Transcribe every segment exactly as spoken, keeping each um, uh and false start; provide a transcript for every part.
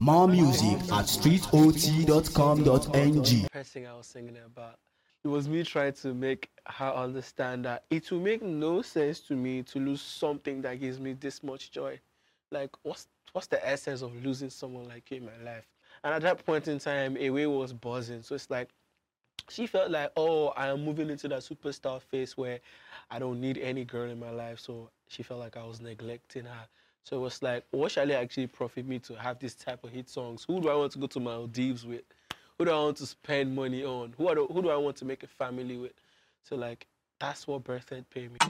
More music at street o t dot com dot n g. Person I was singing about. It was me trying to make her understand that it will make no sense to me to lose something that gives me this much joy. Like, what's what's the essence of losing someone like you in my life? And at that point in time, Away was buzzing. So it's like, she felt like, oh, I am moving into that superstar phase where I don't need any girl in my life. So she felt like I was neglecting her. So it was like, what shall it actually profit me to have this type of hit songs? Who do I want to go to Maldives with? Who do I want to spend money on? Who, are the, who do I want to make a family with? So like, that's what birthday pay me.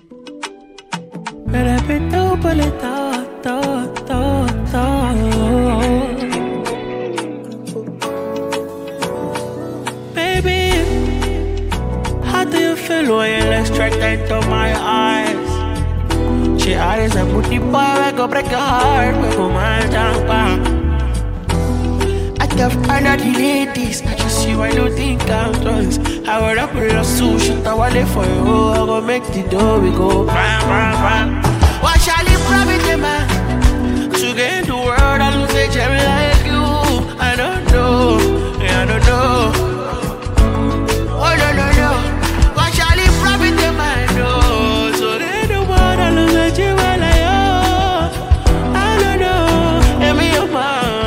Baby, how do you feel when you look straight into my eyes? She always a booty boy, we go break your heart, we go my jump. I tough under the ladies, I just see why you think I'm twice. I would up with a sushi, I want it for you, I go make the dough, we go bam, bam, bam. What shall you profit the man? To get in the world, I lose a gem like you. I don't know, I don't know. Oh no, no, no. What shall you profit the man? No, so they the world, I lose a gem like you. I don't know, and me your man.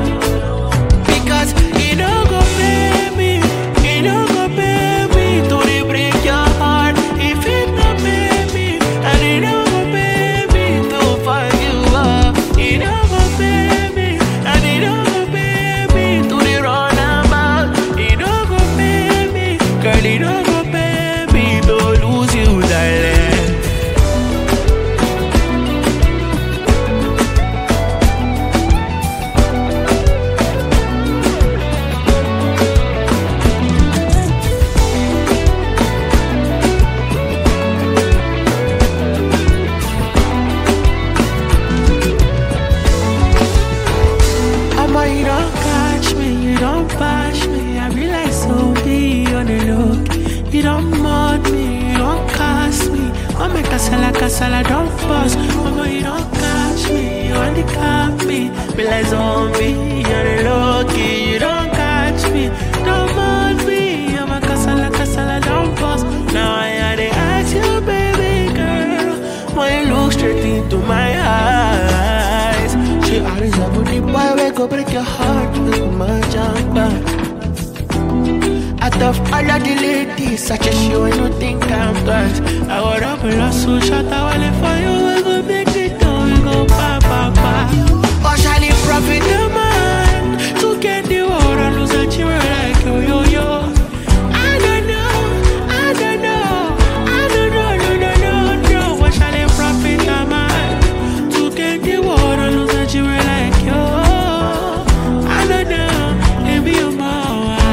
Casala, casala, don't fuss. Mama, you don't catch me. You handicap me. Be like zombie. You're lucky. You don't catch me. Don't mind me. I'm a casala, casala, don't fuss. Now I had to ask you, baby girl. Why you look straight into my eyes? She always a booty boy. We go break your heart with my jumper. I tough all of the ladies, such a show and you think I'm twice. I got up a lawsuit, shot I want it for you. We go make it down, we go pa pa pa. Or shall it profit the man to get the world and lose a cheer like yo yo yo? I don't know, I don't know, I don't know, no no no no. What shall it profit the man to get the world and lose a cheer like yo? I don't know, maybe you're more.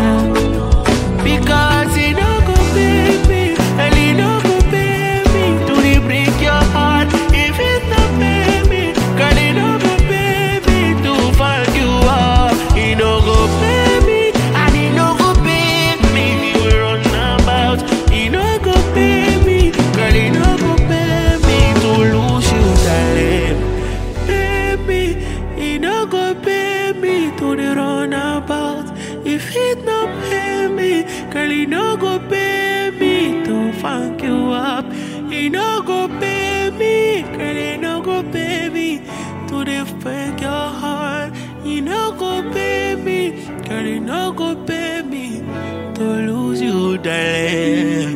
Because he no go pay me, and he no go pay me to the break your heart. If it no pay me, girl, he no go pay me to fuck you up. He no go pay me, and he no go pay me. He will run about. He no go pay me, girl, he no go pay me to lose you, darling. Baby, he no go pay me to the run about. If it no pay me, girl, he no go pay me to funk you up. He no go pay me, girl, he no go pay me to break your heart. He no go pay me, girl, he no go pay me to lose you, darling.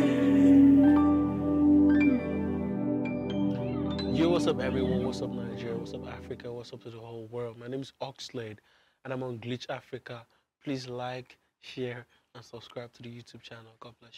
Yo, what's up everyone? What's up Nigeria? What's up Africa? What's up to the whole world? My name is Oxlade and I'm on Glitch Africa. Please like, share, and subscribe to the YouTube channel. God bless you.